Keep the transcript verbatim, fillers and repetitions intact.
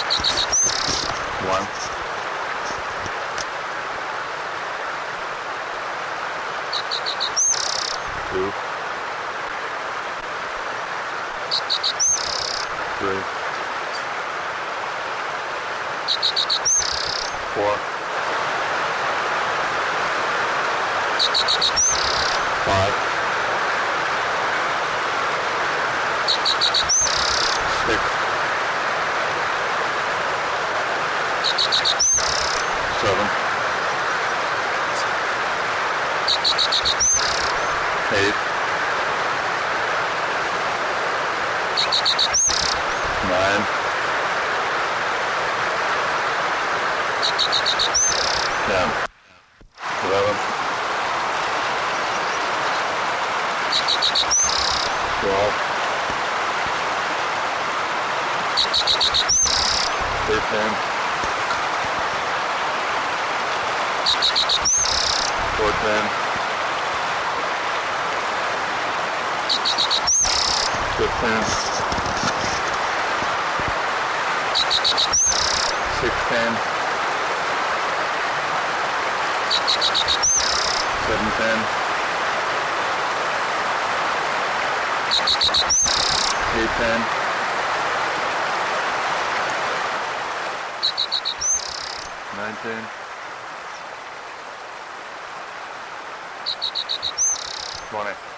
One. Two. Three. Four. Five. Six. Seven. Eight. Nine. Ten. Eleven. Twelve. Thirteen. Fourteen. Fifteen. Sixteen. Seventeen. Eighteen. Nineteen. Twenty.